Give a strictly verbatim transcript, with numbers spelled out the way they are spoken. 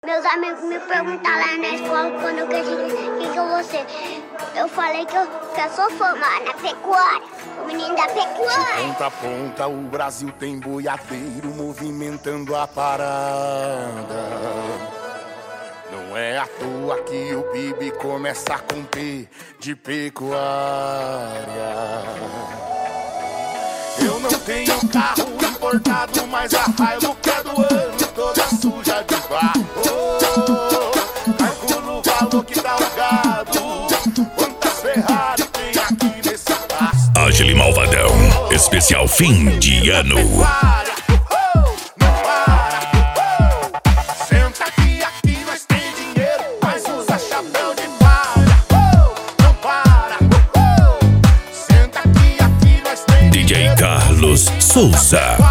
Meus amigos me perguntaram lá na escola quando eu cresci, o que que eu vou ser? Eu falei que eu, que eu sou formada na pecuária, o menino da pecuária. De ponta a ponta o Brasil tem boiadeiro movimentando a parada. Não é à toa que o P I B começa com P de pecuária. Eu não tenho carro importado, mas a Hilux é do ano toda suja de barro. Oh, calculo o valor que dá o gado. Quantas Ferrari tem aqui nesse pasto? Agile Malvadão, especial fim de ano. D J Carlos Souza.